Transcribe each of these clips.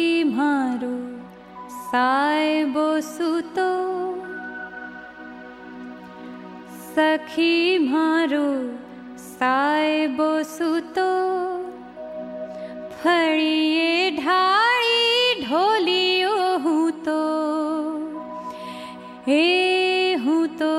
मारो सायबो सूतो, सखी मारो सायबो सूतो, फड़िए ढाड़ी ढोलियो हूँ तो, हे हूँ तो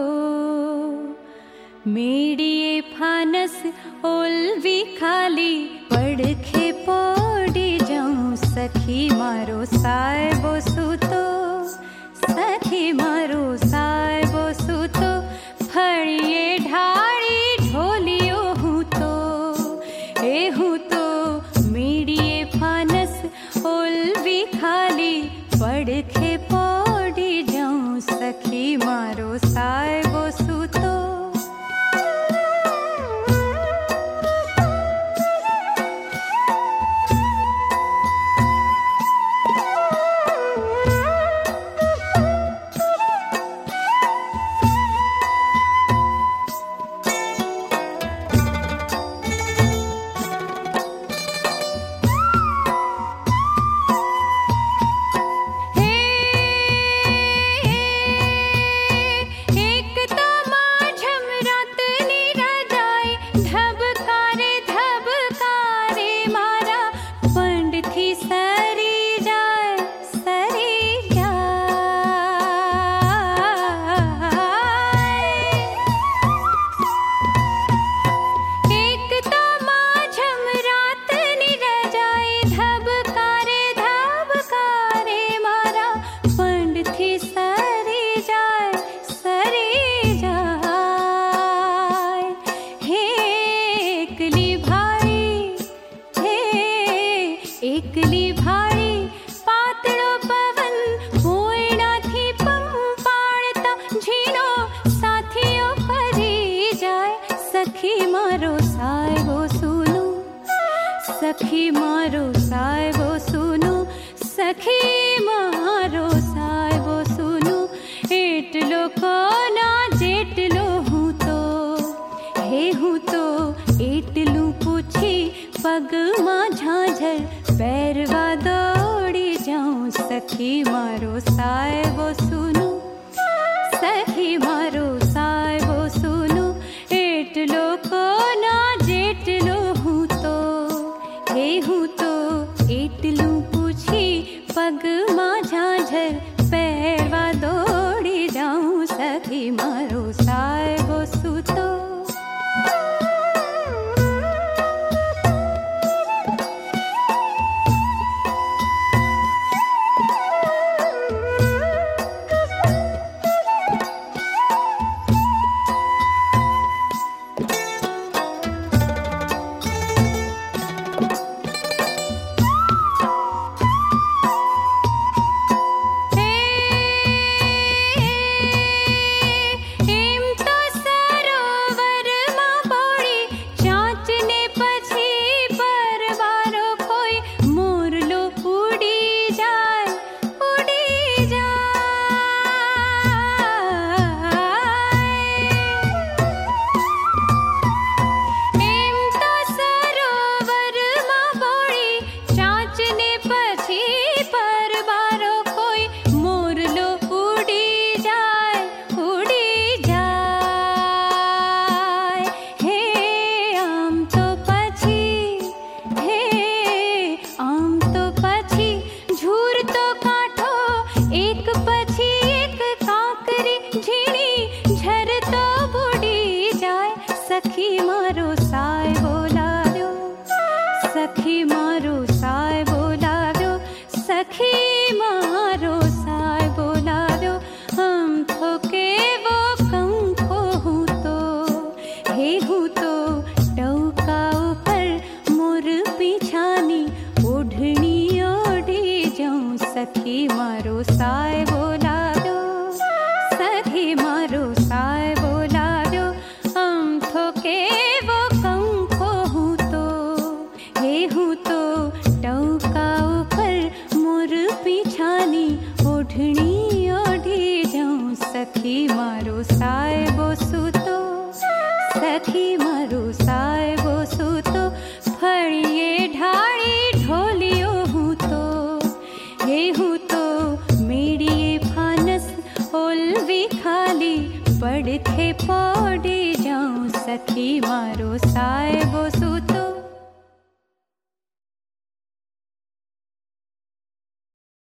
मेड़िए फानस ओलवी खाली पड़खे पोड़ी जाऊं, सखी मारो सायबो सूतो, सखी मारो सायबो सूतो, फड़िए ढाड़ी ढोलियो हूँ तो, ए हूँ तो मेड़िए फानस ओलवी खाली पड़खे पोड़ी जाऊं, सखी मारो सायबो सूतो। एकली भाड़ी पातळो पवन मोयणाथी पंपाळता झीणो साथियो परी जाय, सखी मारो सायबो सूनो, सखी मारो सायबो सूनो, सखी मारो सायबो सूनो, एटलो कोना जेटलो हूँ तो, हे हूँ तो एटलू पूछी पग मा झांझर पैरवा दौड़ी जाऊं, सखी मारो सायबो सूनो, सखी मारो सायबो सूनो, एटलो कोना जेटलो हूँ तो, हे हूँ तो एटलू पूछी पग मा झांझर पैरवा दौड़ी जाऊं, सखी मारो सायबो सूतो। सखी मारो सायबो लाव्यो, सखी मारो सायबो लाव्यो, सखी मारो सायबो लाव्यो, हम थोके वो कंको हूँ तो, हे हूँ तो टौका ऊपर मोर पीछानी ओढ़नी ओढ़ी जाऊं, सखी मारो सायबो लाव्यो, सखी मारो सायबो लाव्यो, हम थोके वो कंको हूँ तो, हे हूँ तो टौका ऊपर मोर पीछानी ओढ़नी ओढ़ी जाऊं, सखी मारो सायबो सूतो, सखी मारो सायबो सूतो, फड़िए ढाड़ी ढोलियो हूँ तो, भी खाली पड़े थे पौड़ी जाऊं सखी मारो साहेबो सूतो